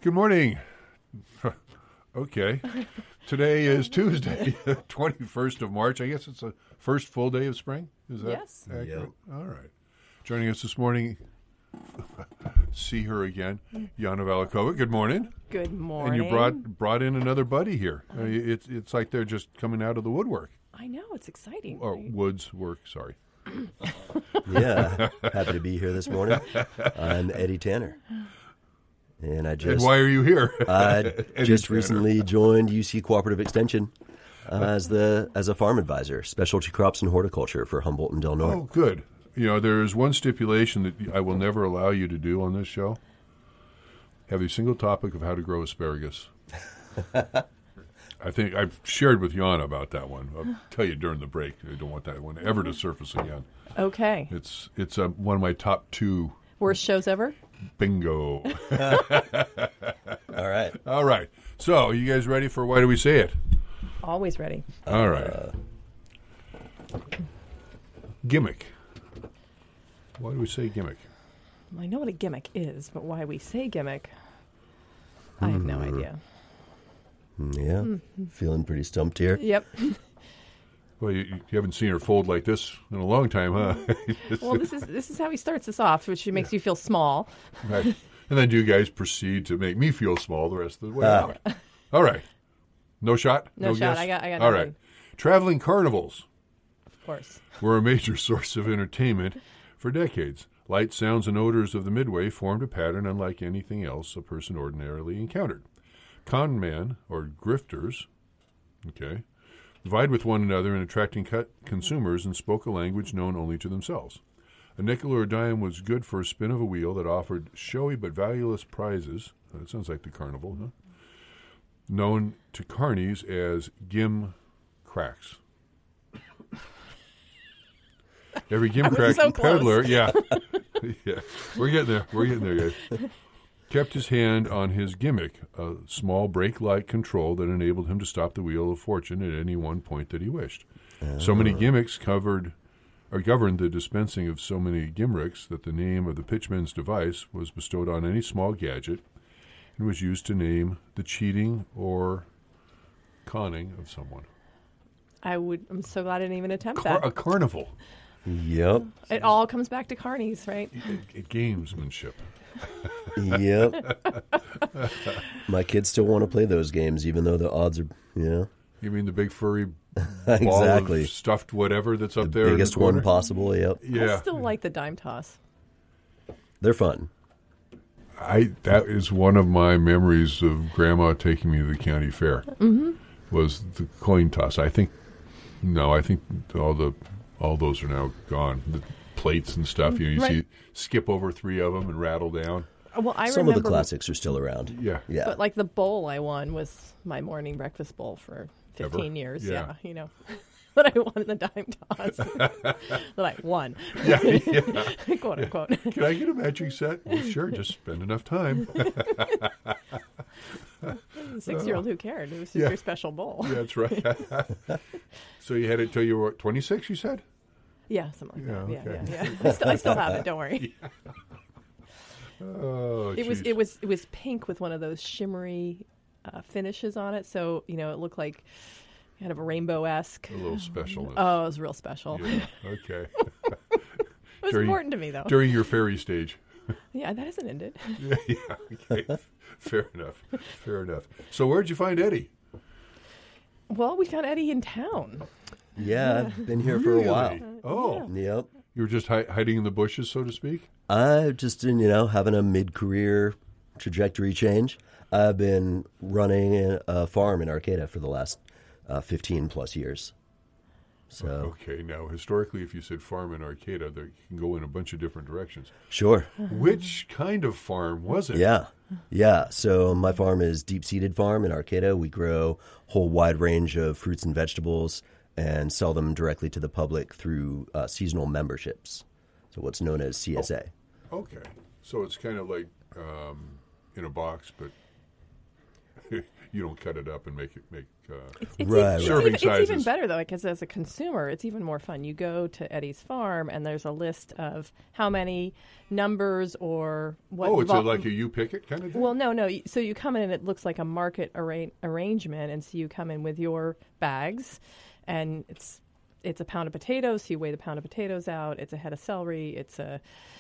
Good morning. Okay. Today is Tuesday, 21st of March. I guess it's the first full day of spring. Is that accurate? Yep. All right. Joining us this morning, see her again, Jana Valikova. Good morning. Good morning. And you brought in another buddy here. It's like they're just coming out of the woodwork. I know, it's exciting. Or woods work, sorry. Yeah, happy to be here this morning. I'm Eddie Tanner. And And why are you here? I just recently joined UC Cooperative Extension as a farm advisor, specialty crops and horticulture for Humboldt and Del Norte. Oh, good. You know, there is one stipulation that I will never allow you to do on this show. Have a single topic of how to grow asparagus. I think I've shared with Jana about that one. I'll tell you during the break. I don't want that one ever to surface again. Okay. It's one of my top 2. Worst shows ever? Bingo. All right. So, you guys ready for Why Do We Say It? Always ready. All right. Gimmick. Why do we say gimmick? I know what a gimmick is, but why we say gimmick, I have no idea. Yeah, feeling pretty stumped here. Yep. Well, you haven't seen her fold like this in a long time, huh? Well, this is how he starts us off, which makes you feel small. Right. And then you guys proceed to make me feel small the rest of the way out. All right. No shot? No shot. Guess? I got All nothing. right. Traveling carnivals Of course. were a major source of entertainment for decades. Light, sounds, and odors of the Midway formed a pattern unlike anything else a person ordinarily encountered. Con men, or grifters, vied with one another in attracting consumers and spoke a language known only to themselves. A nickel or a dime was good for a spin of a wheel that offered showy but valueless prizes. That sounds like the carnival, huh? Known to carnies as gim cracks. Every gimcrack so close. peddler, yeah, we're getting there, guys. Kept his hand on his gimmick, a small brake-like control that enabled him to stop the wheel of fortune at any one point that he wished. So many gimmicks governed the dispensing of so many gimricks that the name of the pitchman's device was bestowed on any small gadget and was used to name the cheating or conning of someone. I'm so glad I didn't even attempt that. A carnival. Yep. It all comes back to carnies, right? Gamesmanship. Yep. My kids still want to play those games, even though the odds are, You mean the big furry ball exactly of stuffed whatever that's up the there? biggest one possible. Yep. Yeah. I still like the dime toss. They're fun. That is one of my memories of Grandma taking me to the county fair. Mm-hmm. Was the coin toss. I think all those are now gone. The plates and stuff. You Right. see, skip over 3 of them and rattle down. Well, I Some remember of the classics are still around. Yeah. Yeah. But like the bowl I won was my morning breakfast bowl for 15 Ever? years. Yeah. That I won in the dime toss. That I won. Yeah. Quote unquote. Can I get a matching set? Well, sure. Just spend enough time. 6-year-old who cared? It was just Yeah. your special bowl. Yeah, that's right. So you had it till you were 26, you said? Yeah, something like Yeah, that. okay. Yeah. I still have it. Don't worry. Oh, It geez. was pink with one of those shimmery finishes on it, so it looked like kind of a rainbow-esque. A little specialness. Oh, it was real special. Yeah, okay. It was important to me, though. During your fairy stage. Yeah, that hasn't ended. Yeah, okay. Fair enough. So where'd you find Eddie? Well, we found Eddie in town. Yeah, I've been here for a while. Really? Oh, Yep. you were just hiding in the bushes, so to speak? I've just been, having a mid-career trajectory change. I've been running a farm in Arcata for the last 15-plus years. So Okay, now, historically, if you said farm in Arcata, they can go in a bunch of different directions. Sure. Which kind of farm was it? Yeah. So my farm is deep-seeded farm in Arcata. We grow a whole wide range of fruits and vegetables and sell them directly to the public through seasonal memberships. So what's known as CSA. Okay. So it's kind of like in a box, but You don't cut it up and make Right. serving It's even sizes. better, though, because as a consumer, it's even more fun. You go to Eddie's farm, and there's a list of how many numbers or what. Oh, it's like a you pick it kind of thing? Well, no. So you come in, and it looks like a market arrangement, and so you come in with your bags, and it's a pound of potatoes. So you weigh the pound of potatoes out. It's a head of celery. It's a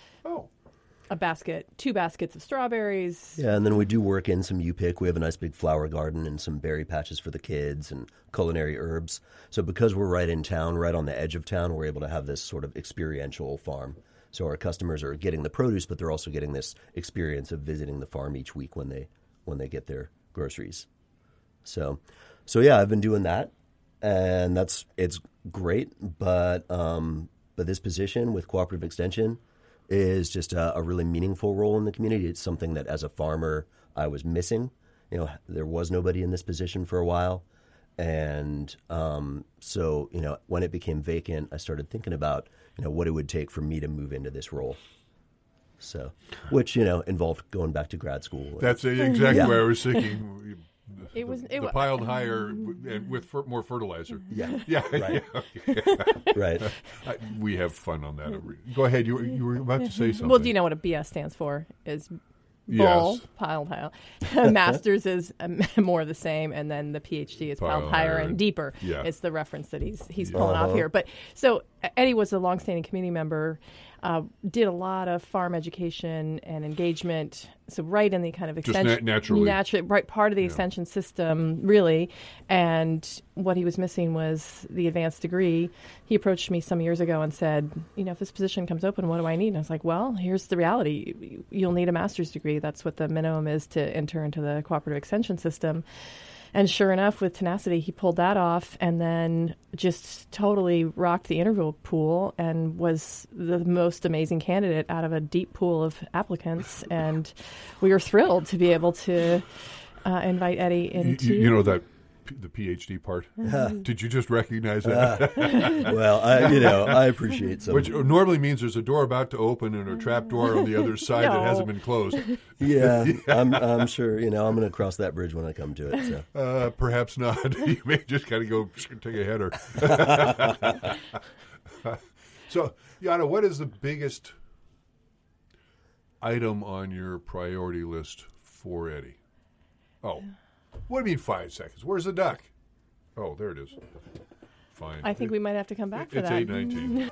basket, 2 baskets of strawberries. Yeah, and then we do work in some U-Pick. We have a nice big flower garden and some berry patches for the kids and culinary herbs. So because we're right in town, right on the edge of town, we're able to have this sort of experiential farm. So our customers are getting the produce, but they're also getting this experience of visiting the farm each week when they get their groceries. So yeah, I've been doing that, and it's great. But this position with Cooperative Extension is just a really meaningful role in the community. It's something that as a farmer I was missing. There was nobody in this position for a while. And so, when it became vacant, I started thinking about, what it would take for me to move into this role. So, which, involved going back to grad school. That's exactly where I was thinking. It piled higher and with more fertilizer. Yeah. Yeah. Right. Right. We have fun on that. Go ahead. You were about to say something. Well, do you know what a BS stands for? Is bull, Yes. piled higher. Master's is more of the same, and then the PhD is piled higher and deeper. Yeah. It's the reference that he's pulling off here. But so Eddie was a longstanding community member, did a lot of farm education and engagement. So right in the kind of extension, naturally, right part of the extension system, really. And what he was missing was the advanced degree. He approached me some years ago and said, if this position comes open, what do I need? And I was like, well, here's the reality. You'll need a master's degree. That's what the minimum is to enter into the cooperative extension system. And sure enough, with tenacity, he pulled that off and then just totally rocked the interview pool and was the most amazing candidate out of a deep pool of applicants. And we were thrilled to be able to invite Eddie into... You know that the PhD part? Did you just recognize that? Well, I appreciate some. Which normally means there's a door about to open and a trap door on the other side that hasn't been closed. Yeah. I'm sure, I'm going to cross that bridge when I come to it. So. Perhaps not. You may just kind of go take a header. So, Yana, what is the biggest item on your priority list for Eddie? Oh, what do you mean 5 seconds? Where's the duck? Oh, there it is. Fine. I think we might have to come back for it's that. 8:19.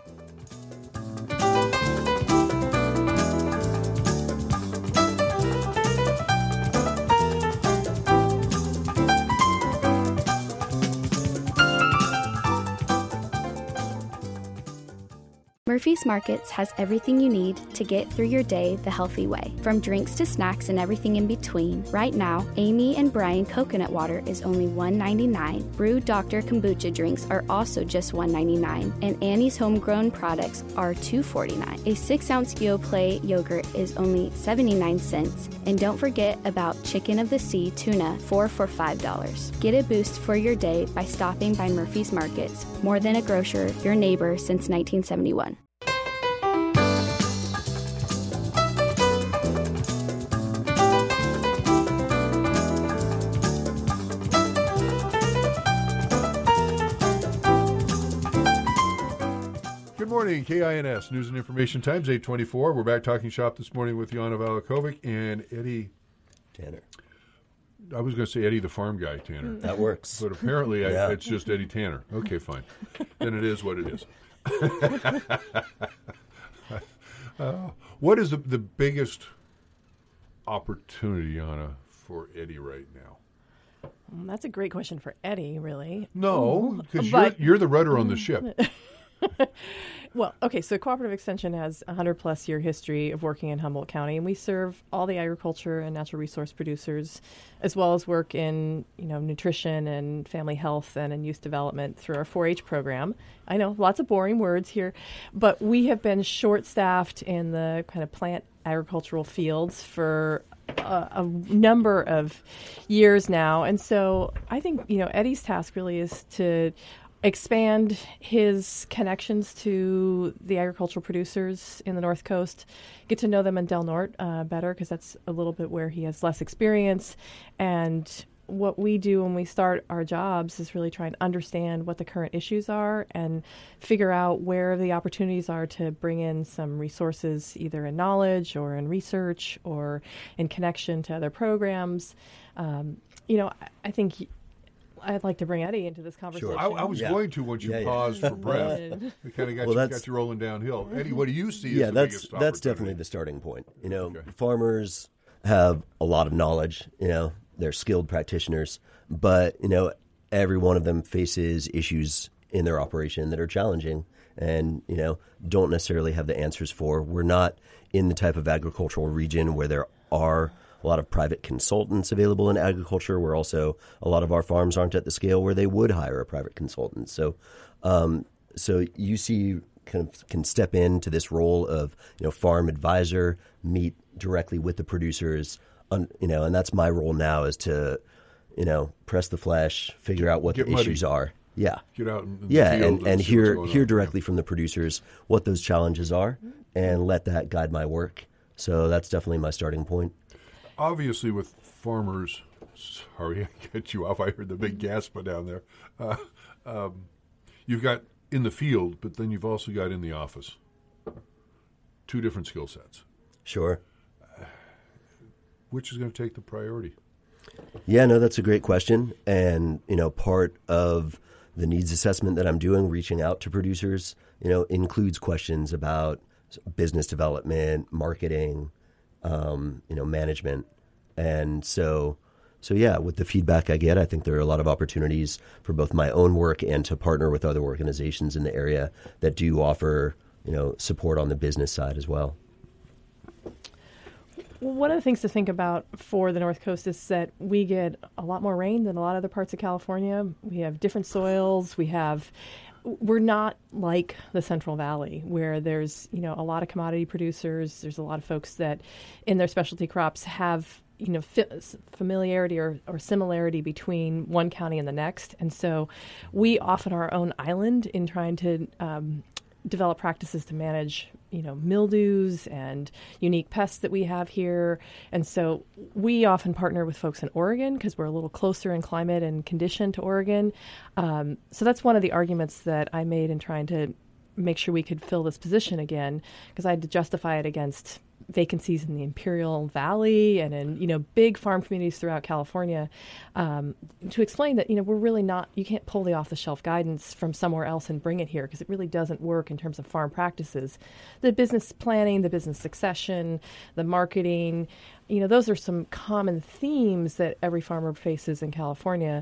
Murphy's Markets has everything you need to get through your day the healthy way. From drinks to snacks and everything in between, right now, Amy and Brian coconut water is only $1.99. Brew Dr. Kombucha drinks are also just $1.99. And Annie's homegrown products are $2.49. A 6-ounce Yoplait yogurt is only 79 cents. And don't forget about Chicken of the Sea tuna, 4 for $5. Get a boost for your day by stopping by Murphy's Markets. More than a grocer, your neighbor since 1971. Good morning, KINS News and Information Times, 8:24. We're back talking shop this morning with Yana Valakovic and Eddie Tanner. I was going to say Eddie the farm guy, Tanner. That works. But apparently Yeah. it's just Eddie Tanner. Okay, fine. Then it is what it is. What is the biggest opportunity, Yana, for Eddie right now? That's a great question for Eddie, really. No, because But- you're the rudder on the ship. Well, okay, so Cooperative Extension has a 100-plus year history of working in Humboldt County, and we serve all the agriculture and natural resource producers, as well as work in, nutrition and family health and in youth development through our 4-H program. I know, lots of boring words here, but we have been short-staffed in the kind of plant agricultural fields for a number of years now, and so I think, Eddie's task really is to expand his connections to the agricultural producers in the North Coast, get to know them in Del Norte better, because that's a little bit where he has less experience, and what we do when we start our jobs is really try and understand what the current issues are and figure out where the opportunities are to bring in some resources, either in knowledge or in research or in connection to other programs. I think I'd like to bring Eddie into this conversation. Sure. I was going to once you paused for breath. It kind of got you rolling downhill. Eddie, what do you see as the biggest opportunity? That's definitely the starting point. Farmers have a lot of knowledge. They're skilled practitioners, but every one of them faces issues in their operation that are challenging and don't necessarily have the answers for. We're not in the type of agricultural region where there are a lot of private consultants available in agriculture, where also a lot of our farms aren't at the scale where they would hire a private consultant. So UC can step into this role of farm advisor, meet directly with the producers, and that's my role now, is to press the flesh, figure out what the issues are. Yeah, get out in the field and hear directly from the producers what those challenges are, and let that guide my work. So that's definitely my starting point. Obviously, with farmers, sorry, I cut you off. I heard the big gasp down there. You've got in the field, but then you've also got in the office. Two different skill sets. Sure. Which is going to take the priority? Yeah, no, that's a great question. And, part of the needs assessment that I'm doing, reaching out to producers, includes questions about business development, marketing, management. And so yeah, with the feedback I get, I think there are a lot of opportunities for both my own work and to partner with other organizations in the area that do offer, support on the business side as well. Well, one of the things to think about for the North Coast is that we get a lot more rain than a lot of other parts of California. We have different soils. We're not like the Central Valley, where there's, a lot of commodity producers. There's a lot of folks that in their specialty crops have, familiarity or similarity between one county and the next. And so we often are our own island in trying to develop practices to manage, mildews and unique pests that we have here. And so we often partner with folks in Oregon because we're a little closer in climate and condition to Oregon. So that's one of the arguments that I made in trying to make sure we could fill this position again, because I had to justify it against vacancies in the Imperial Valley and in, big farm communities throughout California, to explain that, we're really not, you can't pull the off-the-shelf guidance from somewhere else and bring it here, because it really doesn't work in terms of farm practices. The business planning, the business succession, the marketing, those are some common themes that every farmer faces in California.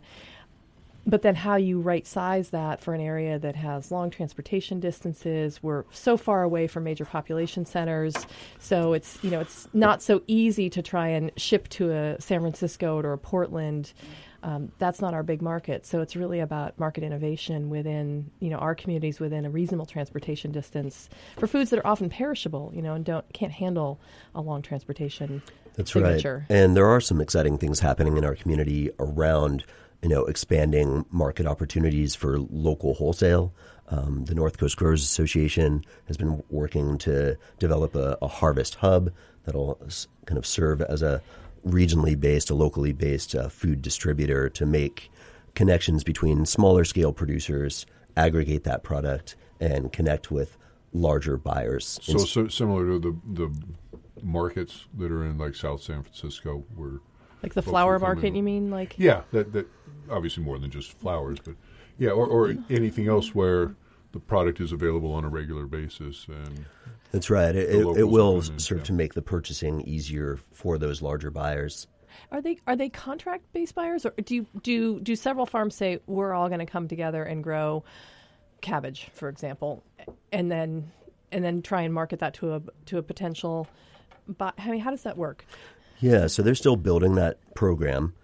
But then how you right size that for an area that has long transportation distances. We're so far away from major population centers. So it's, it's not so easy to try and ship to a San Francisco or a Portland. That's not our big market. So it's really about market innovation within, our communities within a reasonable transportation distance for foods that are often perishable, and can't handle a long transportation signature. Right. And there are some exciting things happening in our community around expanding market opportunities for local wholesale. The North Coast Growers Association has been working to develop a harvest hub that'll kind of serve as a regionally based, a locally based food distributor to make connections between smaller scale producers, aggregate that product, and connect with larger buyers. So similar to the markets that are in like South San Francisco, where like the flower market, you mean? Like that obviously more than just flowers, but or anything else where the product is available on a regular basis. And that's right. It will serve to make the purchasing easier for those larger buyers. Are they contract based buyers, or do several farms say we're all going to come together and grow cabbage, for example, and then try and market that to a potential buy? I mean, how does that work? Yeah, so they're still building that program,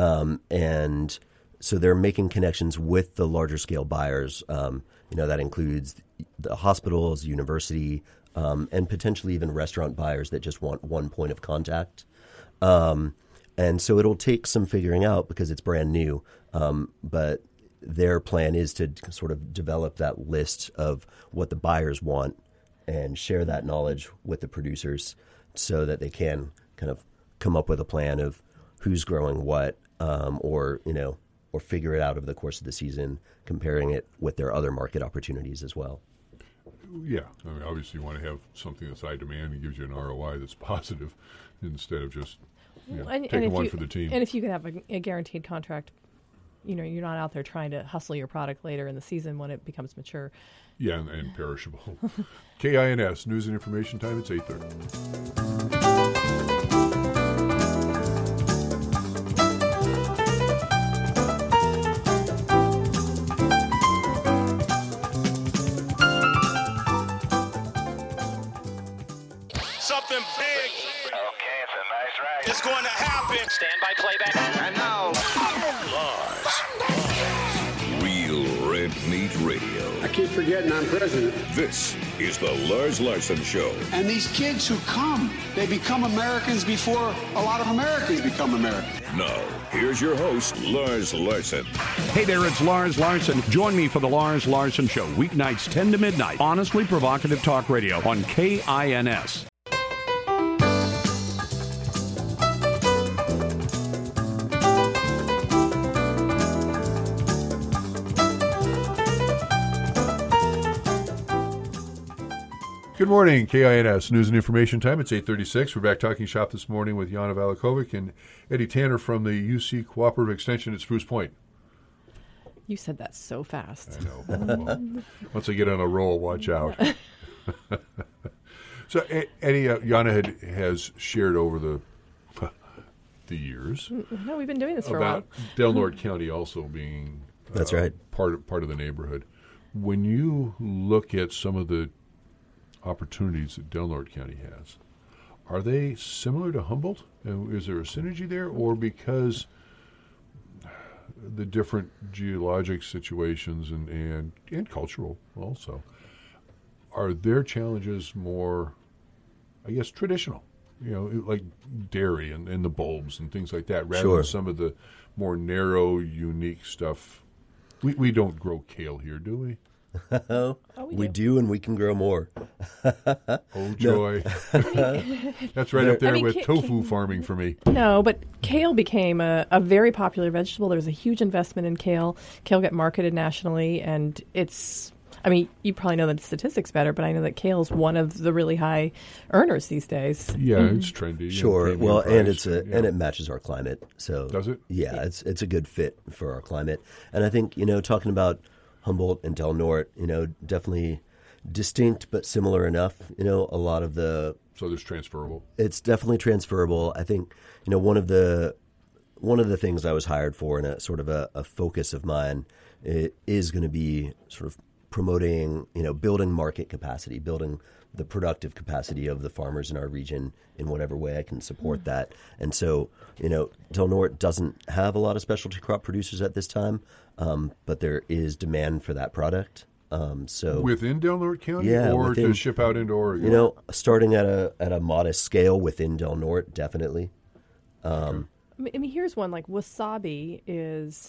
and so they're making connections with the larger scale buyers. That includes the hospitals, university, and potentially even restaurant buyers that just want one point of contact. And so it'll take some figuring out because it's brand new, but their plan is to sort of develop that list of what the buyers want and share that knowledge with the producers so that they can kind of come up with a plan of who's growing what or figure it out over the course of the season, comparing it with their other market opportunities as well. Yeah, I mean, obviously you want to have something that's high demand and gives you an ROI that's positive instead of just taking one for the team. And if you can have a guaranteed contract, you're not out there trying to hustle your product later in the season when it becomes mature. Yeah, and perishable. KINS, News and Information Time, it's 8:30. Something big. Okay, it's a nice ride. It's going to happen. Stand by playback. And now, Real Red Meat Radio. I keep forgetting I'm president. This is the Lars Larson Show. And these kids who come, they become Americans before a lot of Americans become Americans. Now, here's your host, Lars Larson. Hey there, it's Lars Larson. Join me for the Lars Larson Show, weeknights 10 to midnight. Honestly provocative talk radio on KINS. Good morning, KINS News and Information Time. It's 8:36. We're back talking shop this morning with Jana Valakovic and Eddie Tanner from the UC Cooperative Extension at Spruce Point. You said that so fast. I know. Well, once I get on a roll, watch out. So, Eddie, Jana has shared over the years. No, we've been doing this for a while. About Del Norte County also being That's right. part of the neighborhood. When you look at some of the opportunities that Del Norte County has, are they similar to Humboldt? And is there a synergy there, or because the different geologic situations and cultural also, are their challenges more, I guess, traditional? Like dairy and the bulbs and things like that, rather than some of the more narrow, unique stuff. We don't grow kale here, do we? We do, and we can grow more. Oh, joy. That's right up there with tofu farming for me. No, but kale became a very popular vegetable. There was a huge investment in kale. Kale got marketed nationally, and you probably know the statistics better, but I know that kale is one of the really high earners these days. Yeah, it's trendy. Sure. Well, and and it matches our climate. So does it? Yeah, it's a good fit for our climate. And I think, talking about Humboldt and Del Norte, definitely distinct but similar enough. A lot of the so there's transferable. It's definitely transferable. I think one of the things I was hired for, and a sort of a focus of mine, is going to be sort of promoting, building market capacity, building the productive capacity of the farmers in our region in whatever way I can support that. And so, Del Norte doesn't have a lot of specialty crop producers at this time, but there is demand for that product. So within Del Norte County, to ship out into Oregon? Starting at a modest scale within Del Norte, definitely. Here's one, like wasabi is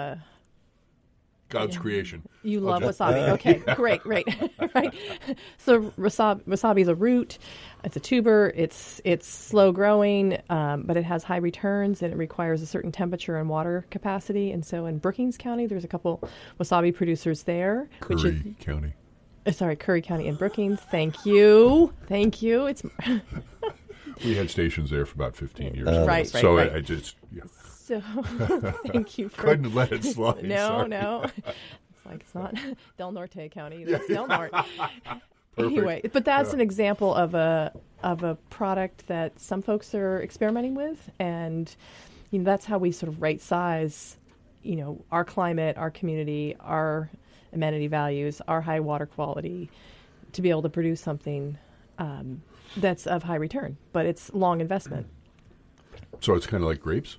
God's creation. You love wasabi. Okay, great. Right. So wasabi is a root. It's a tuber. It's slow growing, but it has high returns, and it requires a certain temperature and water capacity. And so in Brookings County, there's a couple wasabi producers there. Curry County and Brookings. Thank you. It's we had stations there for about 15 years. Right. So right. I just, yeah. So thank you for... Couldn't let it slide. No. It's not Del Norte County. That's Del Norte. Anyway, but that's an example of a product that some folks are experimenting with, and that's how we sort of right size, our climate, our community, our amenity values, our high water quality, to be able to produce something that's of high return, but it's long investment. So it's kind of like grapes?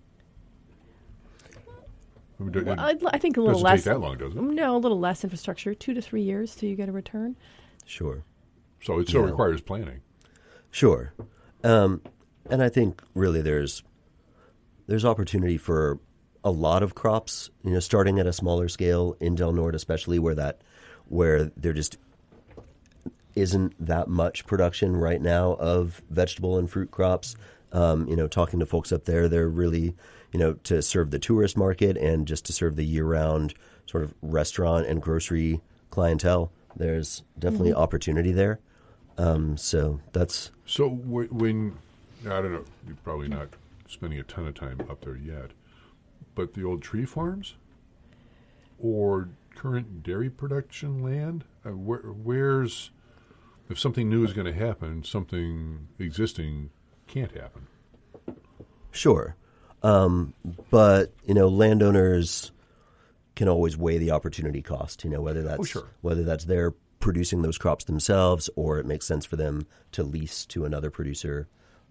Well, I think a little less. Doesn't take that long, does it? No, a little less infrastructure. 2 to 3 years till you get a return. Sure. So it still requires planning. Sure. And I think really there's opportunity for a lot of crops, starting at a smaller scale in Del Norte, especially where there just isn't that much production right now of vegetable and fruit crops. Talking to folks up there, they're really, to serve the tourist market and just to serve the year-round sort of restaurant and grocery clientele. There's definitely opportunity there. So when I don't know, you're probably not spending a ton of time up there yet, but the old tree farms or current dairy production land, where's if something new is going to happen, something existing can't happen. Sure. But, landowners can always weigh the opportunity cost, whether that's they're producing those crops themselves or it makes sense for them to lease to another producer.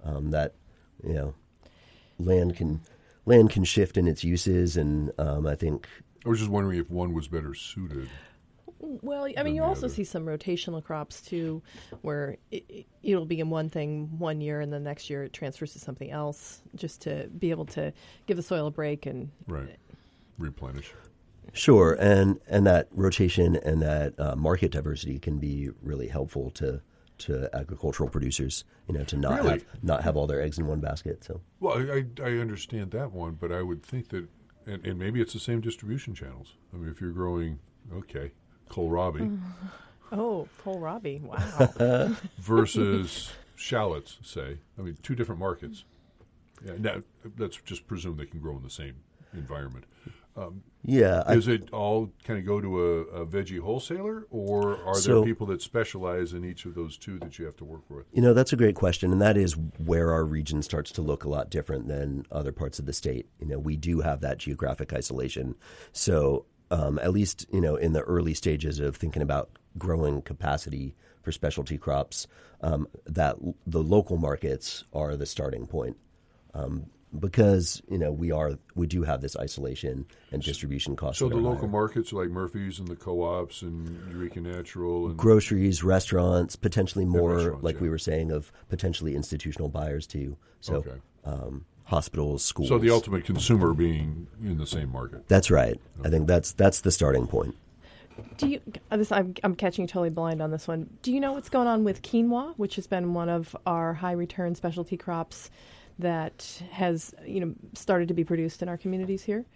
Land can shift in its uses, and I think I was just wondering if one was better suited. Well, I mean, you also see some rotational crops, too, where it'll be in one thing one year and the next year it transfers to something else just to be able to give the soil a break and replenish. Sure, and that rotation and that market diversity can be really helpful to agricultural producers, to not have all their eggs in one basket. So, well, I understand that one, but I would think that, and maybe it's the same distribution channels. I mean, if you're growing, kohlrabi. Oh, kohlrabi! Wow. Versus shallots, say. I mean, two different markets. Yeah, now, let's just presume they can grow in the same environment. Does it all kind of go to a veggie wholesaler, or are there people that specialize in each of those two that you have to work with? That's a great question, and that is where our region starts to look a lot different than other parts of the state. We do have that geographic isolation. So at least, in the early stages of thinking about growing capacity for specialty crops, that the local markets are the starting point. Because we do have this isolation and distribution costs. So the local markets like Murphy's and the co-ops and Eureka Natural and groceries, restaurants, potentially more we were saying of potentially institutional buyers too. So hospitals, schools. So the ultimate consumer being in the same market. That's right. Okay. I think that's the starting point. Do you? I'm catching you totally blind on this one. Do you know what's going on with quinoa, which has been one of our high return specialty crops that has started to be produced in our communities here?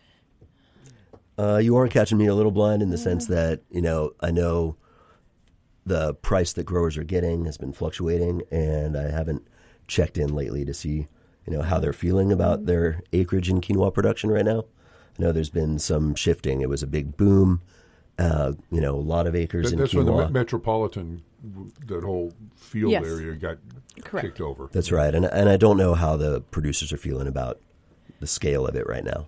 You are catching me a little blind in the sense that I know the price that growers are getting has been fluctuating, and I haven't checked in lately to see how they're feeling about their acreage in quinoa production right now. I know there's been some shifting. It was a big boom. A lot of acres in quinoa. That's when the metropolitan, that whole field area got kicked over. That's right. And I don't know how the producers are feeling about the scale of it right now.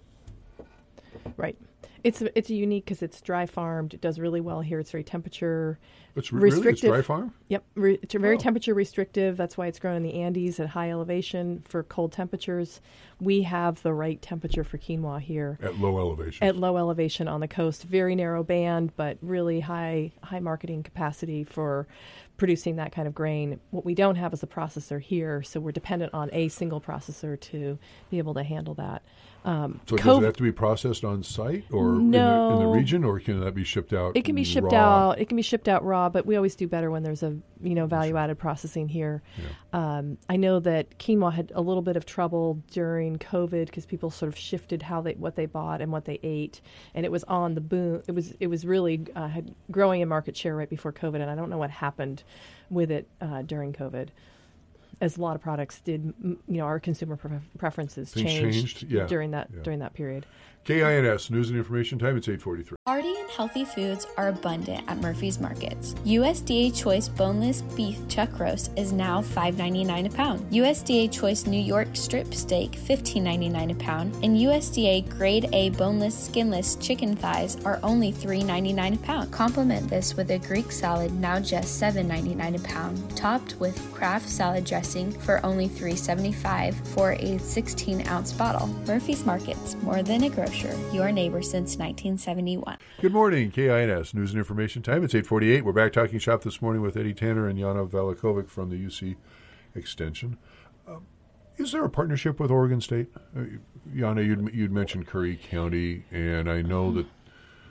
Right. It's unique because it's dry farmed. It does really well here. It's very temperature restrictive. Really? It's dry farm? Yep. It's very temperature restrictive. That's why it's grown in the Andes at high elevation for cold temperatures. We have the right temperature for quinoa here. At low elevation. At low elevation on the coast. Very narrow band, but really high marketing capacity for producing that kind of grain. What we don't have is a processor here, so we're dependent on a single processor to be able to handle that. So does it have to be processed on site or in the region, or can that be shipped out? It can be shipped out. It can be shipped out raw, but we always do better when there's a value-added processing here. Yeah. I know that quinoa had a little bit of trouble during COVID because people sort of shifted what they bought and what they ate, and it was on the boom. It was really growing in market share right before COVID, and I don't know what happened with it during COVID. As a lot of products did, our consumer preferences changed during that period. KINS News and Information Time. It's 8:43. Hearty and healthy foods are abundant at Murphy's Markets. USDA Choice Boneless Beef Chuck Roast is now $5.99 a pound. USDA Choice New York Strip Steak $15.99 a pound, and USDA Grade A Boneless Skinless Chicken Thighs are only $3.99 a pound. Complement this with a Greek salad, now just $7.99 a pound, topped with Kraft salad dressing for only $3.75 for a 16-ounce bottle. Murphy's Markets, more than a grocery. Your neighbor since 1971. Good morning, KINS News and Information Time. It's 8:48. We're back talking shop this morning with Eddie Tanner and Jana Valakovic from the UC Extension. Is there a partnership with Oregon State? Jana, you'd mentioned Curry County, and I know that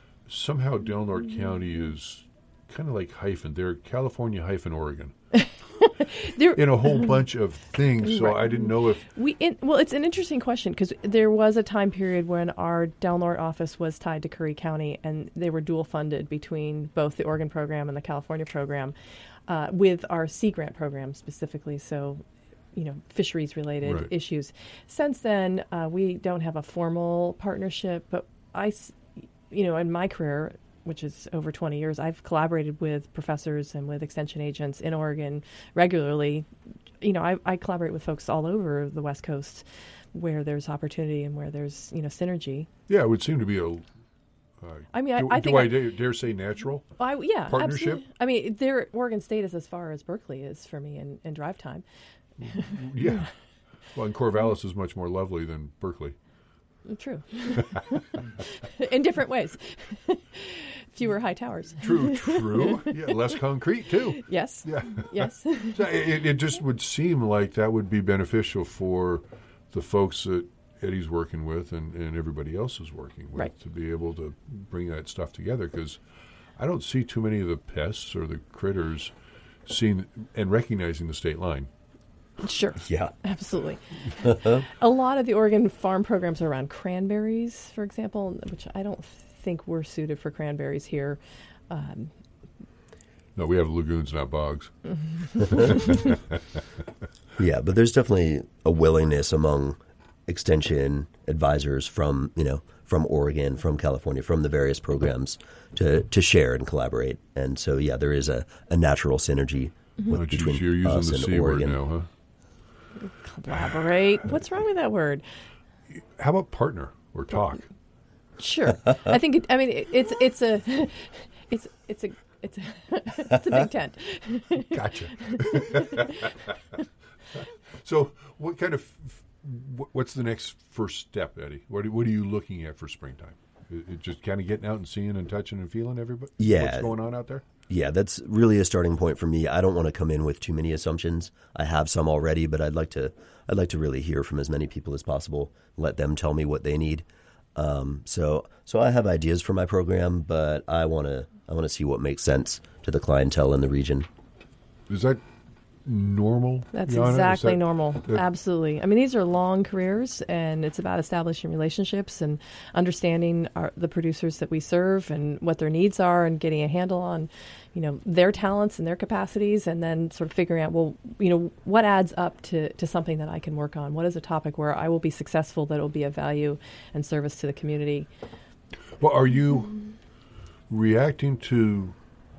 somehow Del Norte County is kind of like hyphen. They're California hyphen Oregon. in a whole bunch of things. So Right. I didn't know if Well, it's an interesting question because there was a time period when our Del Norte office was tied to Curry County, and they were dual funded between both the Oregon program and the California program, with our Sea Grant program specifically. So, fisheries related Right. issues. Since then, we don't have a formal partnership, but in my career, which is over 20 years, I've collaborated with professors and with extension agents in Oregon regularly. I collaborate with folks all over the West Coast where there's opportunity and where there's, synergy. yeah, it would seem to be a. I mean, do I think I dare say natural? yeah, partnership? absolutely. I mean, Oregon State is as far as Berkeley is for me in drive time. Yeah. Well, and Corvallis is much more lovely than Berkeley. True. In different ways. Fewer high towers. True. Yeah, less concrete too. Yes. Yeah. Yes. So it just would seem like that would be beneficial for the folks that Eddie's working with and everybody else is working with, Right. to be able to bring that stuff together, because I don't see too many of the pests or the critters seeing and recognizing the state line. Sure. Yeah. Absolutely. A lot of the Oregon farm programs are around cranberries, for example, which I don't think we're suited for cranberries here. No, we have lagoons, not bogs. Yeah, but there's definitely a willingness among extension advisors from Oregon, from California, from the various programs to share and collaborate. And so, yeah, there is a natural synergy between You're using us the and C word Oregon. now, huh? Collaborate. What's wrong with that word? How about partner or talk? Sure. I think it's a big tent. Gotcha. So, what kind of what's the next first step, Eddie? What are you looking at for springtime? It just kind of getting out and seeing and touching and feeling everybody. Yeah. What's going on out there? Yeah, that's really a starting point for me. I don't want to come in with too many assumptions. I have some already, but I'd like to really hear from as many people as possible. Let them tell me what they need. So I have ideas for my program, but I want to see what makes sense to the clientele in the region. Is that normal? That's Yana? exactly normal. Absolutely. I mean, these are long careers, and it's about establishing relationships and understanding the producers that we serve and what their needs are, and getting a handle on, their talents and their capacities, and then sort of figuring out, what adds up to something that I can work on? What is a topic where I will be successful, that will be of value and service to the community? Well, are you reacting to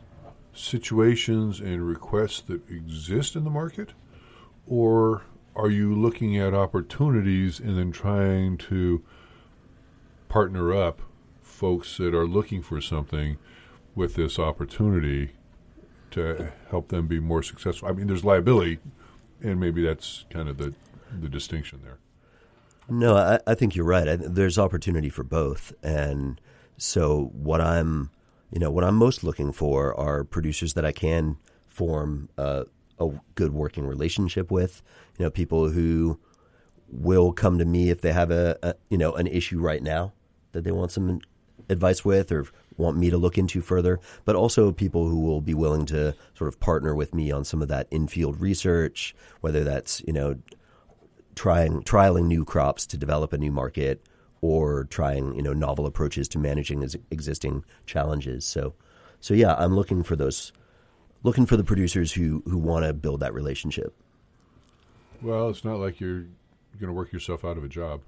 situations and requests that exist in the market, or are you looking at opportunities and then trying to partner up folks that are looking for something with this opportunity to help them be more successful? I mean, there's liability, and maybe that's kind of the distinction there. No, I think you're right. There's opportunity for both, and so what I'm most looking for are producers that I can form a good working relationship with. People who will come to me if they have an issue right now that they want some advice with or want me to look into further, but also people who will be willing to sort of partner with me on some of that in-field research, whether that's, trialing new crops to develop a new market, or trying, novel approaches to managing existing challenges. So yeah, I'm looking for the producers who want to build that relationship. Well, it's not like you're going to work yourself out of a job.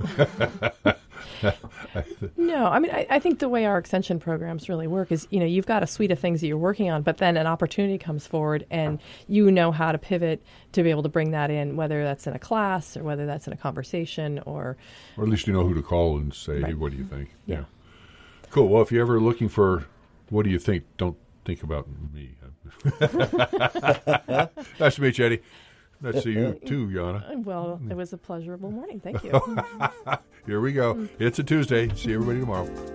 No, I mean, I think the way our extension programs really work is, you've got a suite of things that you're working on, but then an opportunity comes forward and you know how to pivot to be able to bring that in, whether that's in a class or whether that's in a conversation or at least you know who to call and say, Right. hey, what do you think? Yeah. Cool. Well, if you're ever looking for what do you think, don't think about me. Nice to meet you, Eddie. Nice to see you too, Yana. Well, it was a pleasurable morning. Thank you. Here we go. It's a Tuesday. See everybody tomorrow.